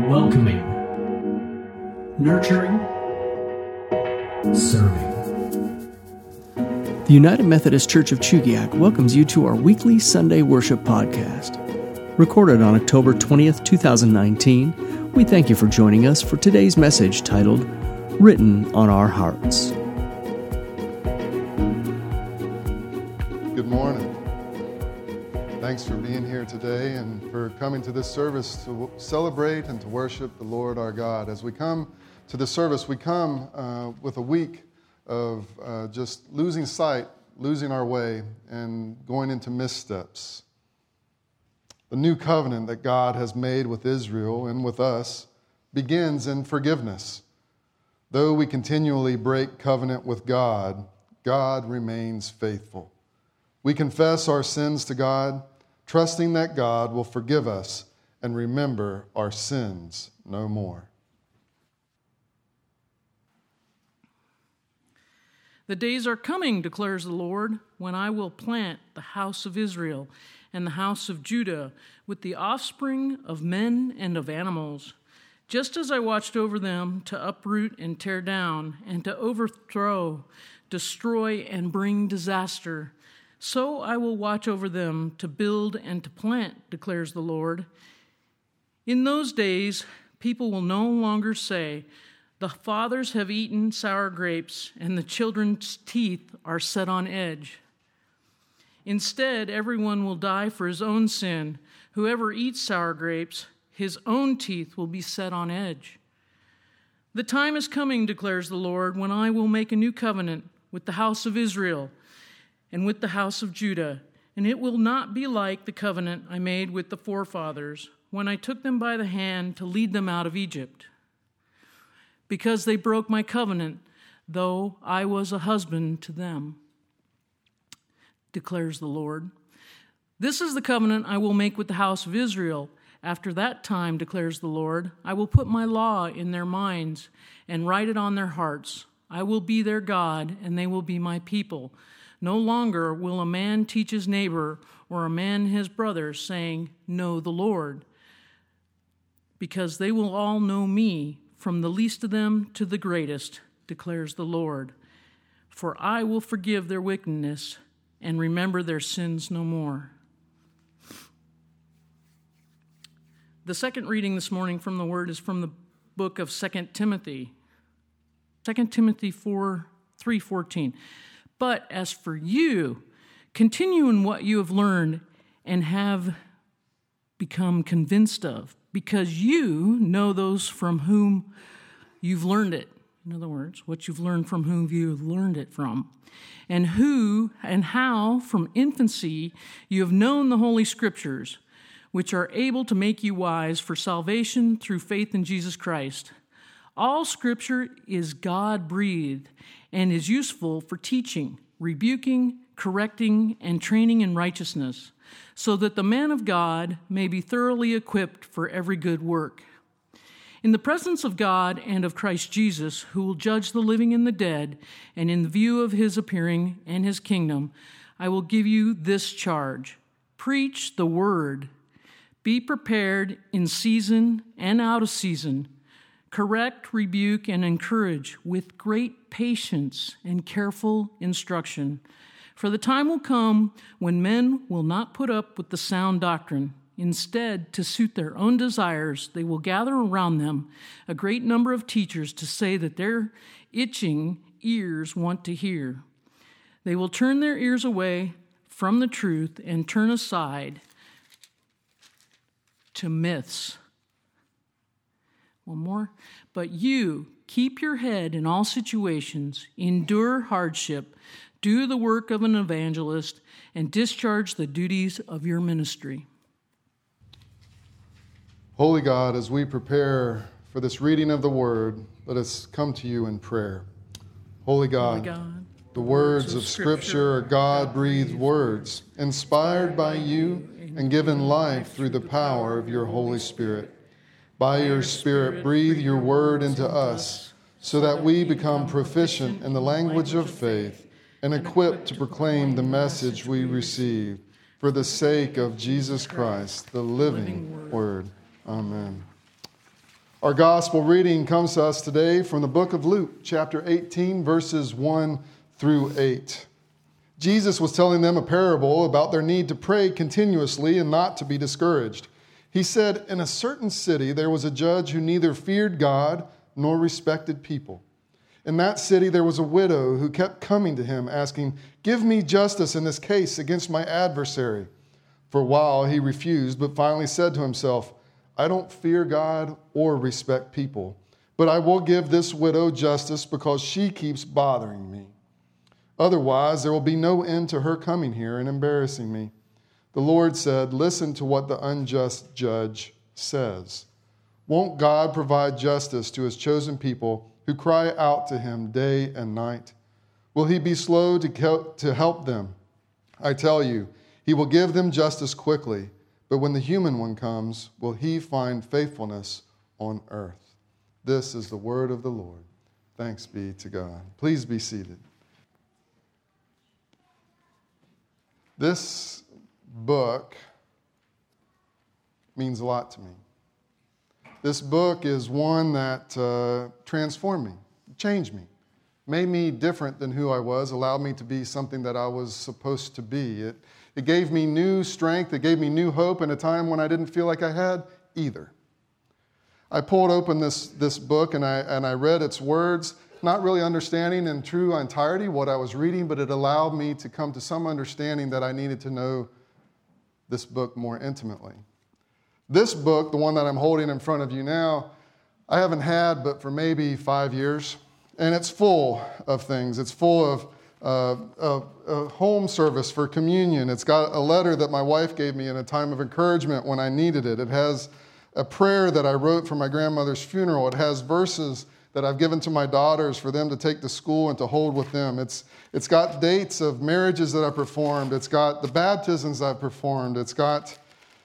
welcoming, nurturing, serving. The United Methodist Church of Chugiak welcomes you to our weekly Sunday worship podcast. Recorded on October 20th, 2019, we thank you for joining us for today's message titled, Written on Our Hearts. Good morning. Thanks for being here today and for coming to this service to celebrate and to worship the Lord our God. As we come to the service, we come with a week of just losing sight, losing our way, and going into missteps. The new covenant that God has made with Israel and with us begins in forgiveness. Though we continually break covenant with God, God remains faithful. We confess our sins to God, trusting that God will forgive us and remember our sins no more. The days are coming, declares the Lord, when I will plant the house of Israel and the house of Judah with the offspring of men and of animals. Just as I watched over them to uproot and tear down and to overthrow, destroy, and bring disaster, so I will watch over them to build and to plant, declares the Lord. In those days, people will no longer say, the fathers have eaten sour grapes, and the children's teeth are set on edge. Instead, everyone will die for his own sin. Whoever eats sour grapes, his own teeth will be set on edge. The time is coming, declares the Lord, when I will make a new covenant with the house of Israel and with the house of Judah, and it will not be like the covenant I made with the forefathers when I took them by the hand to lead them out of Egypt. Because they broke my covenant, though I was a husband to them, declares the Lord. This is the covenant I will make with the house of Israel. After that time, declares the Lord, I will put my law in their minds and write it on their hearts. I will be their God, and they will be my people. No longer will a man teach his neighbor or a man his brother, saying, know the Lord, because they will all know me, from the least of them to the greatest, declares the Lord. For I will forgive their wickedness and remember their sins no more. The second reading this morning from the Word is from the book of 2 Timothy. 2 Timothy 3:14. But as for you, continue in what you have learned and have become convinced of, because you know those from whom you've learned it. In other words, what you've learned from whom you've learned it from, and who and how from infancy you have known the Holy Scriptures, which are able to make you wise for salvation through faith in Jesus Christ. All Scripture is God-breathed and is useful for teaching, rebuking, correcting, and training in righteousness, so that the man of God may be thoroughly equipped for every good work. In the presence of God and of Christ Jesus, who will judge the living and the dead, and in the view of his appearing and his kingdom, I will give you this charge. Preach the word. Be prepared in season and out of season. Correct, rebuke, and encourage with great patience and careful instruction. For the time will come when men will not put up with the sound doctrine. Instead, to suit their own desires, they will gather around them a great number of teachers to say that their itching ears want to hear. They will turn their ears away from the truth and turn aside to myths. One more. But you keep your head in all situations, endure hardship, do the work of an evangelist, and discharge the duties of your ministry. Holy God, as we prepare for this reading of the Word, let us come to you in prayer. Holy God, the words of Scripture are God-breathed words, inspired by you and given life through the power of your Holy Spirit. By your Spirit, breathe your word into us, so that we become proficient in the language of faith and equipped to proclaim the message we receive for the sake of Jesus Christ, the living Word. Amen. Our gospel reading comes to us today from the book of Luke, chapter 18, verses 1 through 8. Jesus was telling them a parable about their need to pray continuously and not to be discouraged. He said, "In a certain city there was a judge who neither feared God nor respected people. In that city there was a widow who kept coming to him, asking, 'Give me justice in this case against my adversary.' For a while he refused, but finally said to himself, 'I don't fear God or respect people, but I will give this widow justice because she keeps bothering me. Otherwise, there will be no end to her coming here and embarrassing me.' The Lord said, 'Listen to what the unjust judge says. Won't God provide justice to his chosen people who cry out to him day and night? Will he be slow to help them? I tell you, he will give them justice quickly. But when the human one comes, will he find faithfulness on earth?'" This is the word of the Lord. Thanks be to God. Please be seated. This book means a lot to me. This book is one that transformed me, changed me, made me different than who I was, allowed me to be something that I was supposed to be. It gave me new strength. It gave me new hope in a time when I didn't feel like I had either. I pulled open this book and I read its words, not really understanding in true entirety what I was reading, but it allowed me to come to some understanding that I needed to know this book more intimately. This book, the one that I'm holding in front of you now, I haven't had but for maybe 5 years, and it's full of things. It's full of a home service for communion. It's got a letter that my wife gave me in a time of encouragement when I needed it. It has a prayer that I wrote for my grandmother's funeral. It has verses that I've given to my daughters for them to take to school and to hold with them. It's got dates of marriages that I performed. It's got the baptisms I've performed. It's got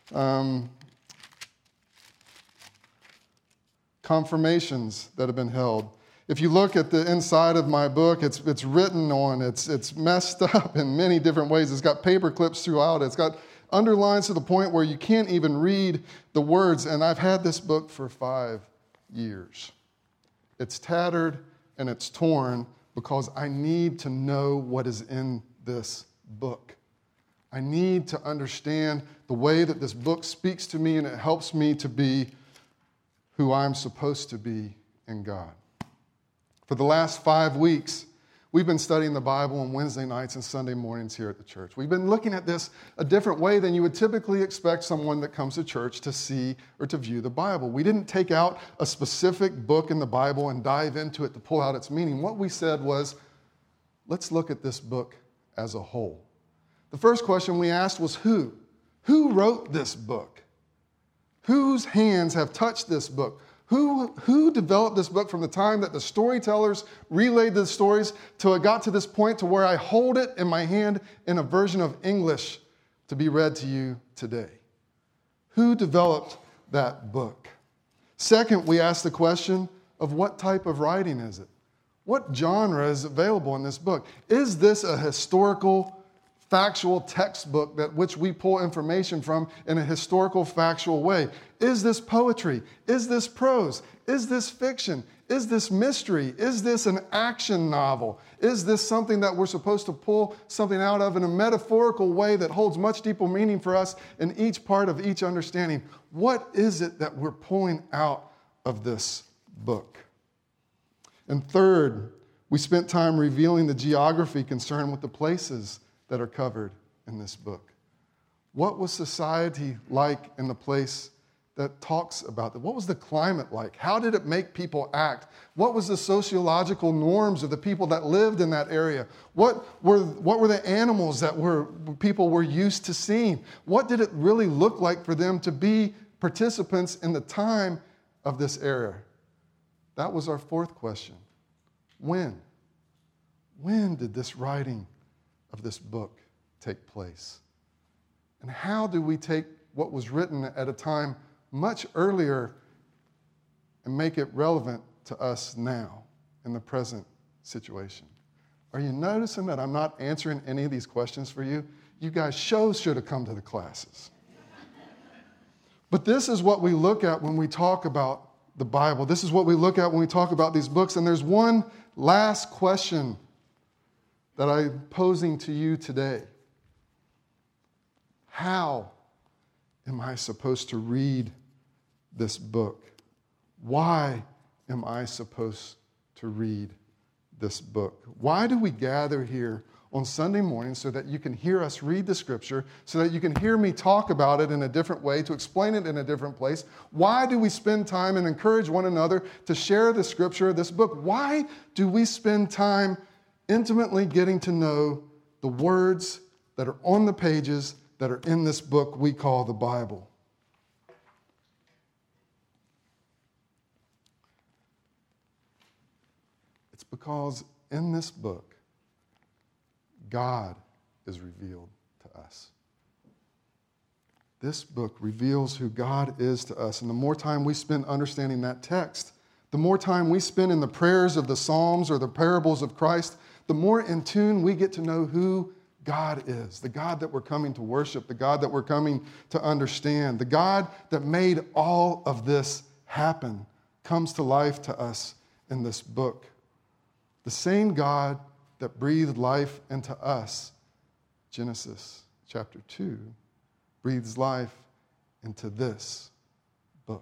confirmations that have been held. If you look at the inside of my book, it's written on, it's messed up in many different ways. It's got paper clips throughout. It's got underlines to the point where you can't even read the words. And I've had this book for 5 years. It's tattered and it's torn because I need to know what is in this book. I need to understand the way that this book speaks to me, and it helps me to be who I'm supposed to be in God. For the last 5 weeks, we've been studying the Bible on Wednesday nights and Sunday mornings here at the church. We've been looking at this a different way than you would typically expect someone that comes to church to see or to view the Bible. We didn't take out a specific book in the Bible and dive into it to pull out its meaning. What we said was, let's look at this book as a whole. The first question we asked was who? Who wrote this book? Whose hands have touched this book? Who developed this book from the time that the storytellers relayed the stories till it got to this point to where I hold it in my hand in a version of English to be read to you today? Who developed that book? Second, we asked the question of what type of writing is it? What genre is available in this book? Is this a historical, factual textbook that which we pull information from in a historical, factual way? Is this poetry? Is this prose? Is this fiction? Is this mystery? Is this an action novel? Is this something that we're supposed to pull something out of in a metaphorical way that holds much deeper meaning for us in each part of each understanding? What is it that we're pulling out of this book? And third, we spent time revealing the geography concerned with the places that are covered in this book. What was society like in the place that talks about that? What was the climate like? How did it make people act? What was the sociological norms of the people that lived in that area? What were the animals that people were used to seeing? What did it really look like for them to be participants in the time of this era? That was our fourth question. When? When did this writing of this book take place? And how do we take what was written at a time much earlier and make it relevant to us now in the present situation? Are you noticing that I'm not answering any of these questions for you? You guys should have come to the classes. But this is what we look at when we talk about the Bible. This is what we look at when we talk about these books. And there's one last question that I'm posing to you today. How am I supposed to read this book? Why am I supposed to read this book? Why do we gather here on Sunday morning so that you can hear us read the Scripture, so that you can hear me talk about it in a different way, to explain it in a different place? Why do we spend time and encourage one another to share the Scripture, this book? Why do we spend time intimately getting to know the words that are on the pages that are in this book we call the Bible? It's because in this book, God is revealed to us. This book reveals who God is to us. And the more time we spend understanding that text, the more time we spend in the prayers of the Psalms or the parables of Christ, the more in tune we get to know who God is, the God that we're coming to worship, the God that we're coming to understand, the God that made all of this happen comes to life to us in this book. The same God that breathed life into us, Genesis chapter 2, breathes life into this book.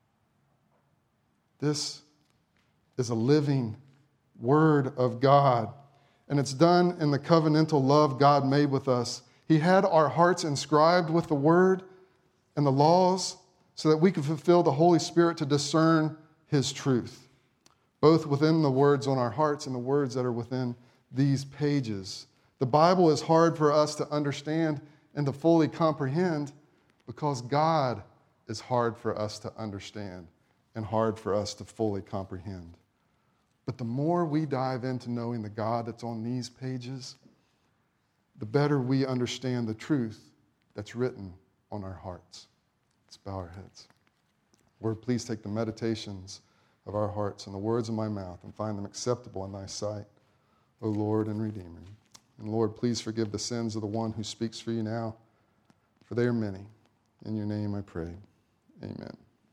This is a living word of God, and it's done in the covenantal love God made with us. He had our hearts inscribed with the word and the laws so that we could fulfill the Holy Spirit to discern His truth, both within the words on our hearts and the words that are within these pages. The Bible is hard for us to understand and to fully comprehend because God is hard for us to understand and hard for us to fully comprehend. But the more we dive into knowing the God that's on these pages, the better we understand the truth that's written on our hearts. Let's bow our heads. Lord, please take the meditations of our hearts and the words of my mouth and find them acceptable in thy sight, O Lord and Redeemer. And Lord, please forgive the sins of the one who speaks for you now, for they are many. In your name I pray. Amen.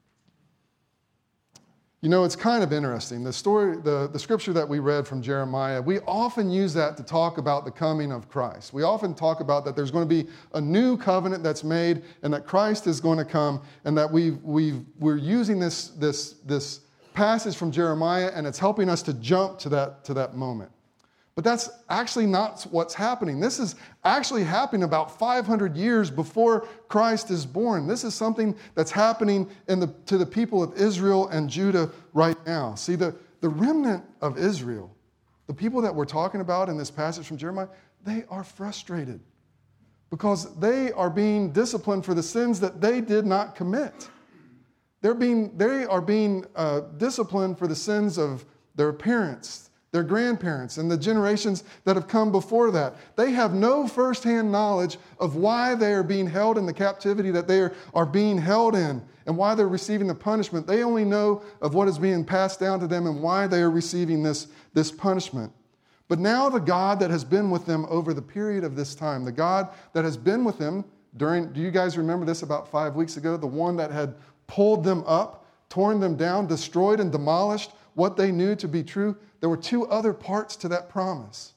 You know, it's kind of interesting. The story, the scripture that we read from Jeremiah, we often use that to talk about the coming of Christ. We often talk about that there's going to be a new covenant that's made and that Christ is going to come, and that we're using this passage from Jeremiah, and it's helping us to jump to that moment. But that's actually not what's happening. This is actually happening about 500 years before Christ is born. This is something that's happening to the people of Israel and Judah right now. See, the remnant of Israel, the people that we're talking about in this passage from Jeremiah, they are frustrated because they are being disciplined for the sins that they did not commit. They are being disciplined for the sins of their parents, their grandparents, and the generations that have come before that. They have no firsthand knowledge of why they are being held in the captivity that they are being held in and why they're receiving the punishment. They only know of what is being passed down to them and why they are receiving this punishment. But now the God that has been with them over the period of this time, the God that has been with them do you guys remember this about 5 weeks ago? The one that had pulled them up, torn them down, destroyed and demolished what they knew to be true. There were two other parts to that promise.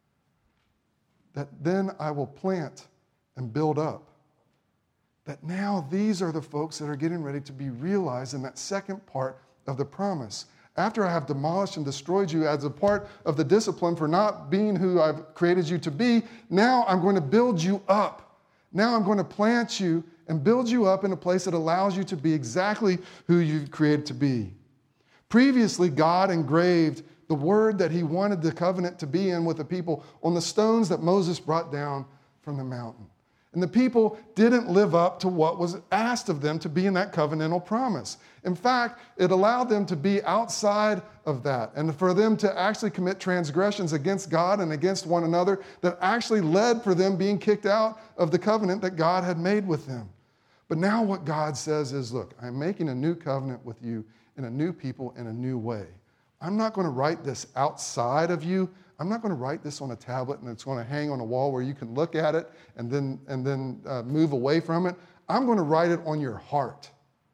That then I will plant and build up. That now these are the folks that are getting ready to be realized in that second part of the promise. After I have demolished and destroyed you as a part of the discipline for not being who I've created you to be, now I'm going to build you up. Now I'm going to plant you and build you up in a place that allows you to be exactly who you've created to be. Previously, God engraved the word that He wanted the covenant to be in with the people on the stones that Moses brought down from the mountain. And the people didn't live up to what was asked of them to be in that covenantal promise. In fact, it allowed them to be outside of that and for them to actually commit transgressions against God and against one another that actually led for them being kicked out of the covenant that God had made with them. But now what God says is, look, I'm making a new covenant with you and a new people in a new way. I'm not going to write this outside of you. I'm not going to write this on a tablet and it's going to hang on a wall where you can look at it and then move away from it. I'm going to write it on your heart.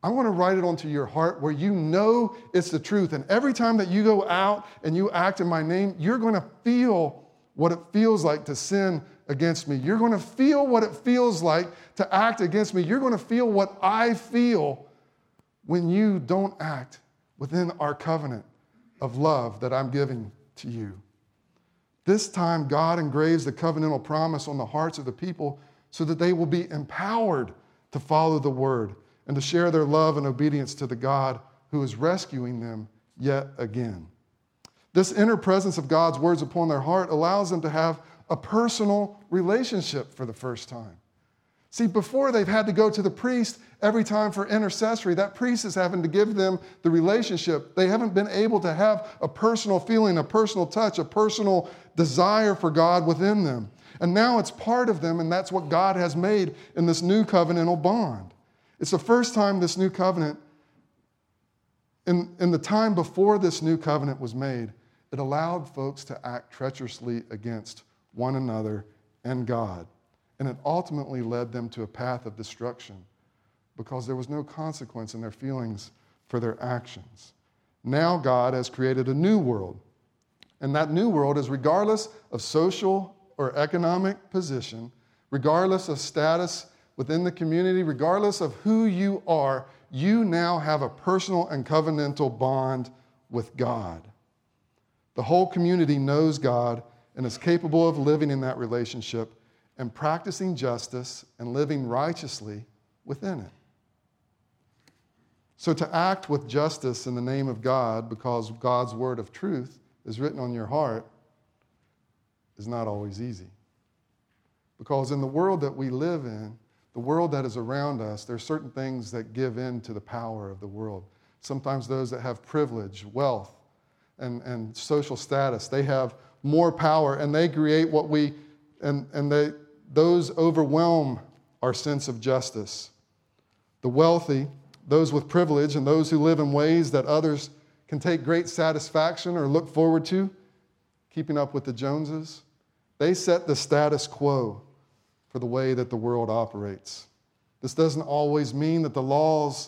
I want to write it onto your heart where you know it's the truth. And every time that you go out and you act in my name, you're going to feel what it feels like to sin against me. You're going to feel what it feels like to act against me. You're going to feel what I feel when you don't act within our covenant of love that I'm giving to you. This time, God engraves the covenantal promise on the hearts of the people so that they will be empowered to follow the word and to share their love and obedience to the God who is rescuing them yet again. This inner presence of God's words upon their heart allows them to have a personal relationship for the first time. See, before they've had to go to the priest every time for intercessory. That priest is having to give them the relationship. They haven't been able to have a personal feeling, a personal touch, a personal desire for God within them. And now it's part of them, and that's what God has made in this new covenantal bond. It's the first time this new covenant, in the time before this new covenant was made, it allowed folks to act treacherously against one another and God. And it ultimately led them to a path of destruction because there was no consequence in their feelings for their actions. Now God has created a new world. And that new world is regardless of social or economic position, regardless of status within the community, regardless of who you are, you now have a personal and covenantal bond with God. The whole community knows God and is capable of living in that relationship and practicing justice and living righteously within it. So to act with justice in the name of God, because God's word of truth is written on your heart, is not always easy. Because in the world that we live in, the world that is around us, there are certain things that give in to the power of the world. Sometimes those that have privilege, wealth, and social status, they have more power, and they create what we, those overwhelm our sense of justice. The wealthy, those with privilege, and those who live in ways that others can take great satisfaction or look forward to, keeping up with the Joneses, they set the status quo for the way that the world operates. This doesn't always mean that the laws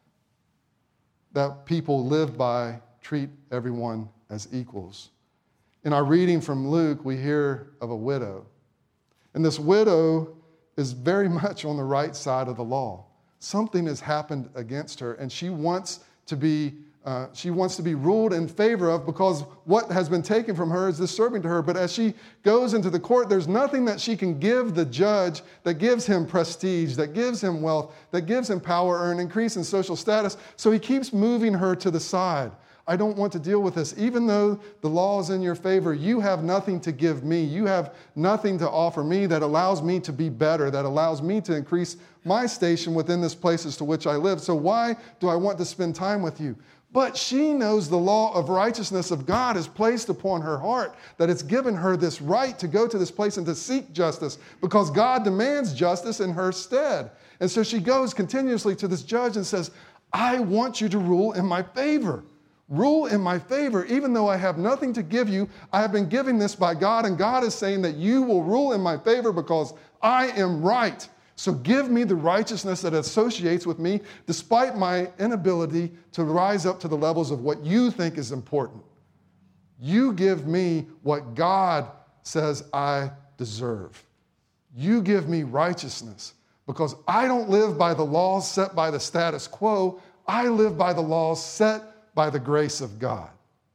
that people live by treat everyone as equals. In our reading from Luke, we hear of a widow. And this widow is very much on the right side of the law. Something has happened against her, and she wants to be ruled in favor of, because what has been taken from her is disturbing to her. But as she goes into the court, there's nothing that she can give the judge that gives him prestige, that gives him wealth, that gives him power or an increase in social status. So he keeps moving her to the side. I don't want to deal with this. Even though the law is in your favor, you have nothing to give me. You have nothing to offer me that allows me to be better, that allows me to increase my station within this places to which I live. So why do I want to spend time with you? But she knows the law of righteousness of God is placed upon her heart, that it's given her this right to go to this place and to seek justice because God demands justice in her stead. And so she goes continuously to this judge and says, I want you to rule in my favor. Rule in my favor, even though I have nothing to give you. I have been given this by God, and God is saying that you will rule in my favor because I am right. So give me the righteousness that associates with me, despite my inability to rise up to the levels of what you think is important. You give me what God says I deserve. You give me righteousness, because I don't live by the laws set by the status quo. I live by the laws set by the grace of God.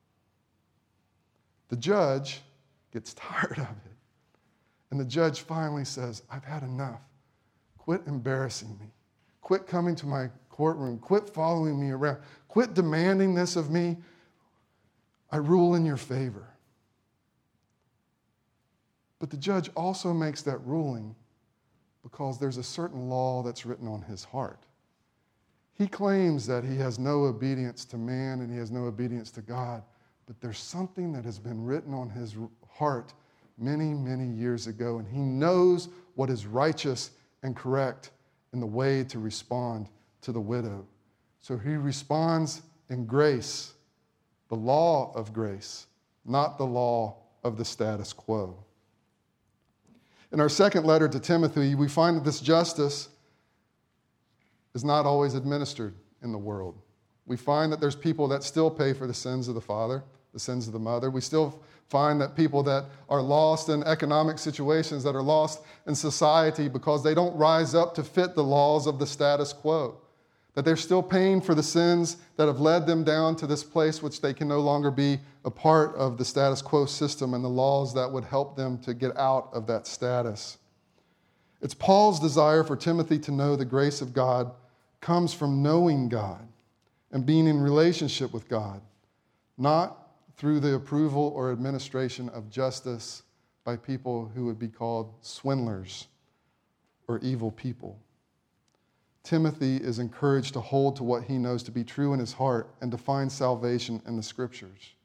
The judge gets tired of it. And the judge finally says, I've had enough. Quit embarrassing me. Quit coming to my courtroom. Quit following me around. Quit demanding this of me. I rule in your favor. But the judge also makes that ruling because there's a certain law that's written on his heart. He claims that he has no obedience to man and he has no obedience to God, but there's something that has been written on his heart many, many years ago, and he knows what is righteous and correct in the way to respond to the widow. So he responds in grace, the law of grace, not the law of the status quo. In our second letter to Timothy, we find that this justice is not always administered in the world. We find that there's people that still pay for the sins of the father, the sins of the mother. We still find that people that are lost in economic situations, that are lost in society because they don't rise up to fit the laws of the status quo, that they're still paying for the sins that have led them down to this place which they can no longer be a part of the status quo system and the laws that would help them to get out of that status. It's Paul's desire for Timothy to know the grace of God comes from knowing God and being in relationship with God, not through the approval or administration of justice by people who would be called swindlers or evil people. Timothy is encouraged to hold to what he knows to be true in his heart and to find salvation in the Scriptures.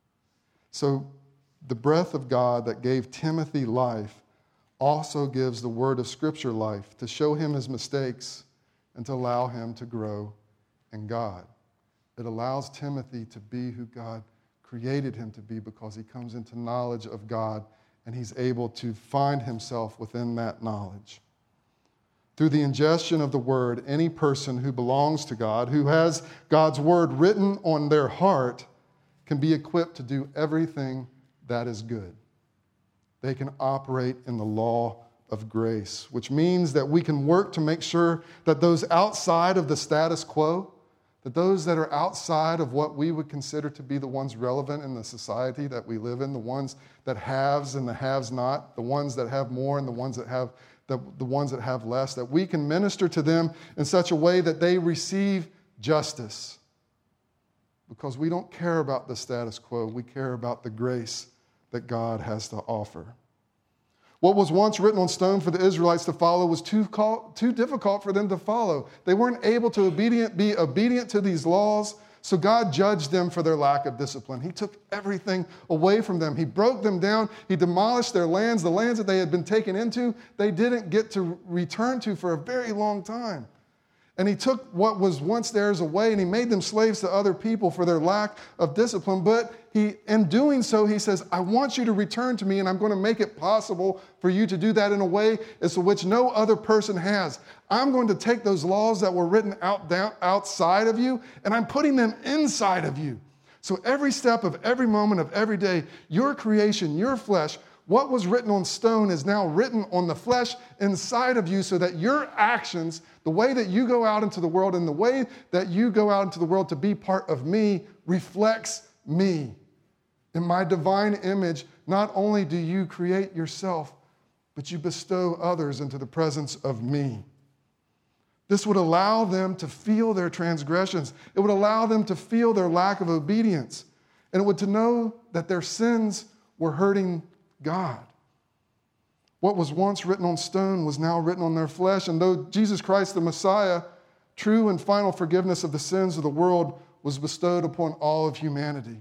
So the breath of God that gave Timothy life also gives the word of Scripture life to show him his mistakes and to allow him to grow in God. It allows Timothy to be who God created him to be because he comes into knowledge of God and he's able to find himself within that knowledge. Through the ingestion of the word, any person who belongs to God, who has God's word written on their heart, can be equipped to do everything that is good. They can operate in the law of grace, which means that we can work to make sure that those outside of the status quo, that those that are outside of what we would consider to be the ones relevant in the society that we live in, the ones that haves and the haves not, the ones that have more and the ones that have less, that we can minister to them in such a way that they receive justice. Because we don't care about the status quo, we care about the grace that God has to offer. What was once written on stone for the Israelites to follow was too difficult for them to follow. They weren't able to be obedient to these laws, so God judged them for their lack of discipline. He took everything away from them. He broke them down. He demolished their lands. The lands that they had been taken into, they didn't get to return to for a very long time. And he took what was once theirs away and he made them slaves to other people for their lack of discipline. But in doing so, he says, I want you to return to me and I'm going to make it possible for you to do that in a way as to which no other person has. I'm going to take those laws that were written outside of you and I'm putting them inside of you. So every step of every moment of every day, your creation, your flesh, what was written on stone is now written on the flesh inside of you so that your actions, the way that you go out into the world and the way that you go out into the world to be part of me reflects me. In my divine image, not only do you create yourself, but you bestow others into the presence of me. This would allow them to feel their transgressions. It would allow them to feel their lack of obedience. And it would to know that their sins were hurting God. What was once written on stone was now written on their flesh. And though Jesus Christ, the Messiah, true and final forgiveness of the sins of the world was bestowed upon all of humanity.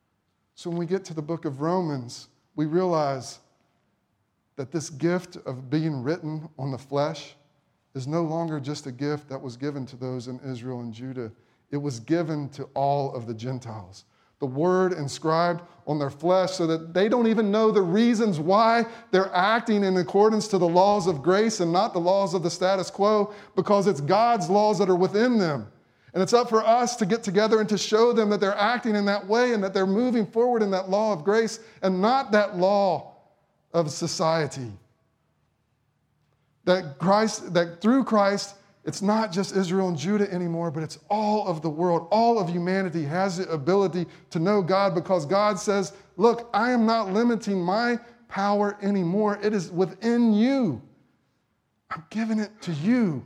So when we get to the book of Romans, we realize that this gift of being written on the flesh is no longer just a gift that was given to those in Israel and Judah. It was given to all of the Gentiles. The word inscribed on their flesh so that they don't even know the reasons why they're acting in accordance to the laws of grace and not the laws of the status quo, because it's God's laws that are within them. And it's up for us to get together and to show them that they're acting in that way and that they're moving forward in that law of grace and not that law of society. That through Christ, it's not just Israel and Judah anymore, but it's all of the world. All of humanity has the ability to know God because God says, look, I am not limiting my power anymore. It is within you. I'm giving it to you.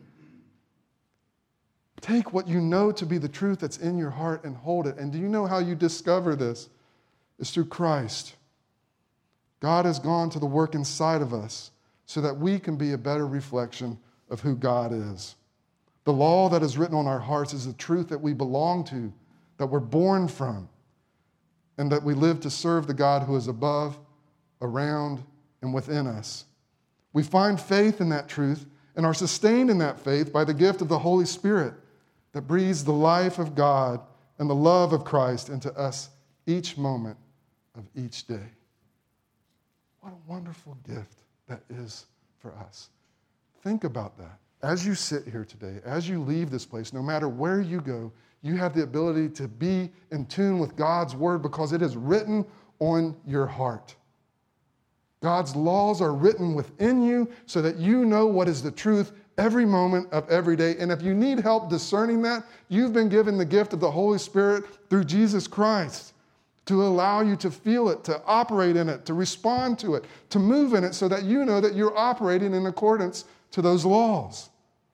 Take what you know to be the truth that's in your heart and hold it. And do you know how you discover this? It's through Christ. God has gone to the work inside of us so that we can be a better reflection of who God is. The law that is written on our hearts is the truth that we belong to, that we're born from, and that we live to serve the God who is above, around, and within us. We find faith in that truth and are sustained in that faith by the gift of the Holy Spirit that breathes the life of God and the love of Christ into us each moment of each day. What a wonderful gift that is for us. Think about that. as you sit here today, as you leave this place, no matter where you go, you have the ability to be in tune with God's word because it is written on your heart. God's laws are written within you so that you know what is the truth every moment of every day. And if you need help discerning that, you've been given the gift of the Holy Spirit through Jesus Christ to allow you to feel it, to operate in it, to respond to it, to move in it so that you know that you're operating in accordance to those laws.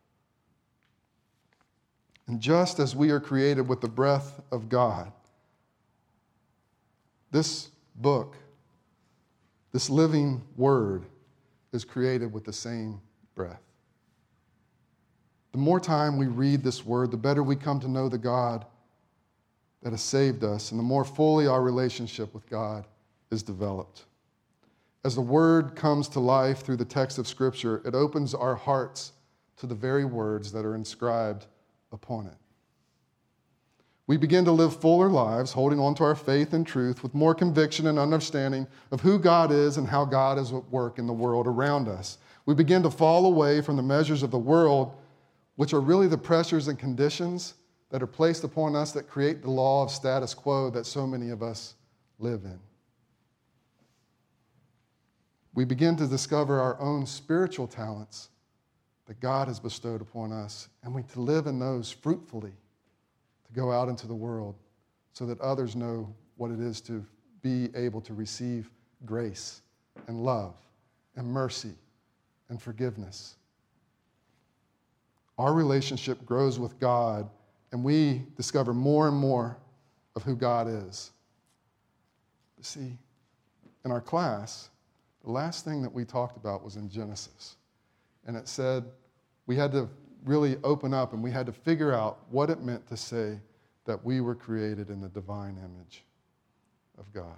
And just as we are created with the breath of God, this book, this living word, is created with the same breath. The more time we read this word, the better we come to know the God that has saved us, and the more fully our relationship with God is developed. As the word comes to life through the text of Scripture, it opens our hearts to the very words that are inscribed upon it. We begin to live fuller lives, holding on to our faith and truth with more conviction and understanding of who God is and how God is at work in the world around us. We begin to fall away from the measures of the world, which are really the pressures and conditions that are placed upon us that create the law of status quo that so many of us live in. We begin to discover our own spiritual talents that God has bestowed upon us, and we to live in those fruitfully, to go out into the world so that others know what it is to be able to receive grace and love and mercy and forgiveness. Our relationship grows with God, and we discover more and more of who God is. But see, in our class, the last thing that we talked about was in Genesis. And it said we had to really open up and we had to figure out what it meant to say that we were created in the divine image of God.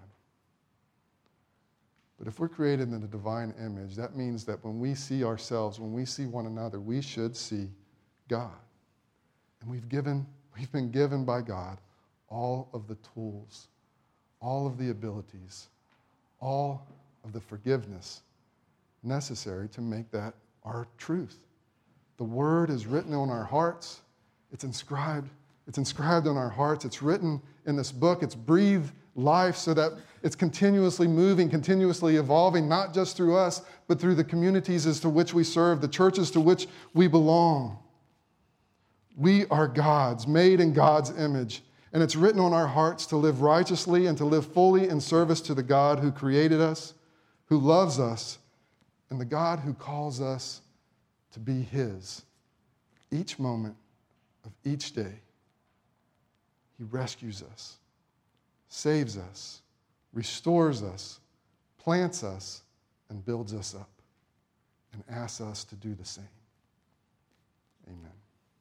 But if we're created in the divine image, that means that when we see ourselves, when we see one another, we should see God. And we've been given by God all of the tools, all of the abilities, all of the forgiveness necessary to make that our truth. The word is written on our hearts. It's inscribed on our hearts. It's written in this book. It's breathed life so that it's continuously moving, continuously evolving, not just through us, but through the communities as to which we serve, the churches to which we belong. We are God's, made in God's image, and it's written on our hearts to live righteously and to live fully in service to the God who created us, who loves us, and the God who calls us to be His each moment of each day. He rescues us, saves us, restores us, plants us, and builds us up, and asks us to do the same. Amen.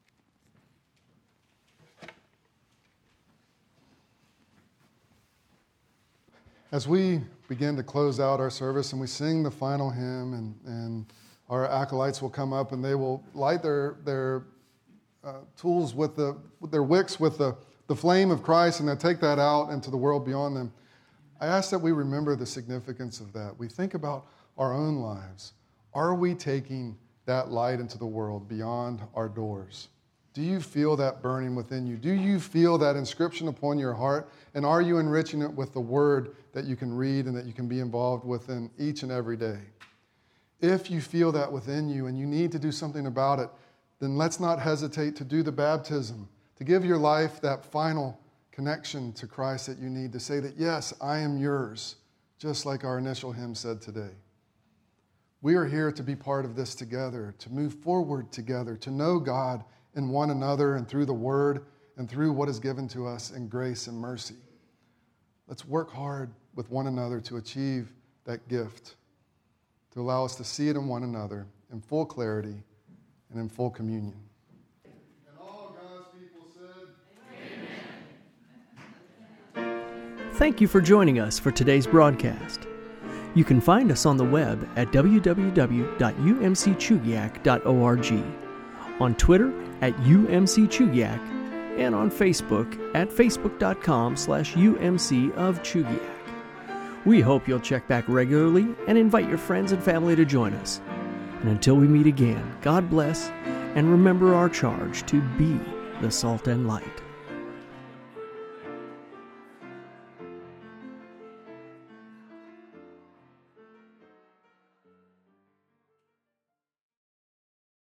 As we begin to close out our service and we sing the final hymn, and our acolytes will come up and they will light their tools with their wicks with the flame of Christ, and they'll take that out into the world beyond them. I ask that we remember the significance of that. We think about our own lives. Are we taking that light into the world beyond our doors? Do you feel that burning within you? Do you feel that inscription upon your heart? And are you enriching it with the word that you can read and that you can be involved with in each and every day? If you feel that within you and you need to do something about it, then let's not hesitate to do the baptism, to give your life that final connection to Christ that you need, to say that, yes, I am yours, just like our initial hymn said today. We are here to be part of this together, to move forward together, to know God in one another and through the Word and through what is given to us in grace and mercy. Let's work hard with one another to achieve that gift, to allow us to see it in one another in full clarity and in full communion. And all God's people said, Amen. Thank you for joining us for today's broadcast. You can find us on the web at www.umcchugiak.org, on Twitter at UMCChugiak, and on Facebook at facebook.com/UMC of Chugiak. We hope you'll check back regularly and invite your friends and family to join us. And until we meet again, God bless and remember our charge to be the salt and light.